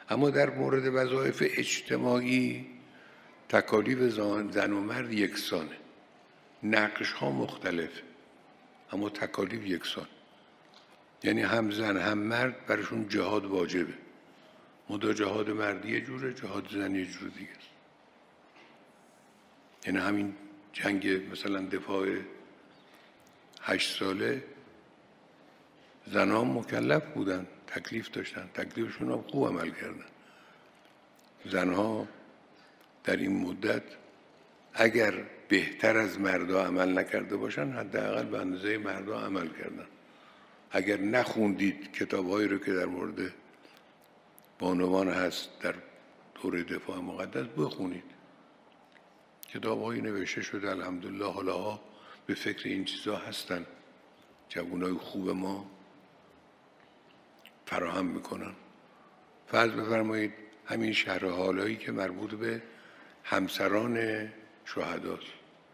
اما در مورد وظایف اجتماعی تکالیف زن و مرد یکسانه. نقش ها مختلفه اما تکالیف یکسان. یعنی هم زن هم مرد برشون جهاد واجبه. مدا جهاد مردی یه جوره، جهاد زن یه جور دیگه است. یعنی همین جنگ مثلا دفاع 8 ساله زنها مکلف بودن، تکلیف داشتن، تکلیفشون هم خوب عمل کردن. زنها در این مدت اگر بهتر از مردا عمل نکرده باشن حداقل به اندازه مردا عمل کردن. اگر نخوندید کتاب‌هایی رو که در مورد بانوان هست در دوره دفاع مقدس بخونید. کتاب‌هایی نوشته شده الحمدلله، حالا به فکر این چیزا هستن، جوانای خوب ما فراهم میکنن. فرض بفرمایید همین شرح حالایی که مربوط به همسران شهداست.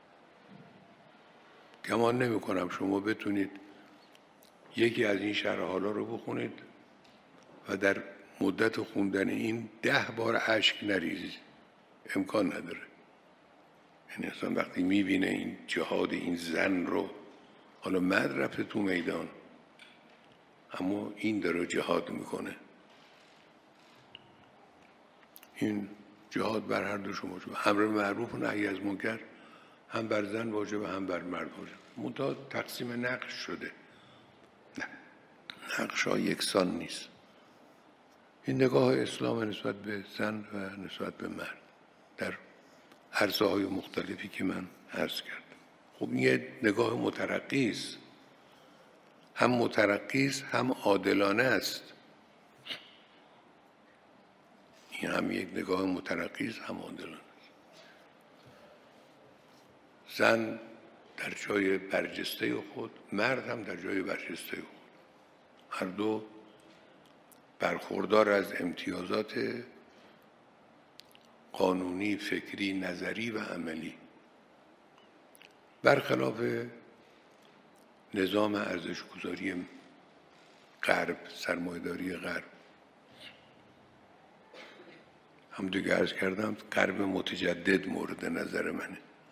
گمان نمی کنم شما بتونید یکی از این شرح حالا رو بخونید و در مدت خوندن این 10 بار اشک نریزید. امکان نداره. یعنی اصلا وقتی میبینه این جهاد این زن رو، حالا مرد رفته تو میدان اما این داره جهاد میکنه. این جهاد بر هر دو شما شد. امر معروف و نهی از منکر هم بر زن واجبه هم بر مرد واجبه. منتها تقسیم نقش شده. نه، نقش ها یکسان نیست. این نگاه اسلام نسبت به زن و نسبت به مرد در عرصه های مختلفی که من عرض کردم. خب این یه نگاه مترقی است. هم مترقی است هم عادلانه است. این هم یک نگاه مترقی است هم عادلانه است. زن در جای برجسته خود، مرد هم در جای برجسته خود. هر دو برخوردار از امتیازات قانونی، فکری، نظری و عملی. برخلاف نظام ارزش‌گذاری غرب، سرمایه‌داری غرب، هم دیگه عرض کردم غرب متجدد مورد نظر منه.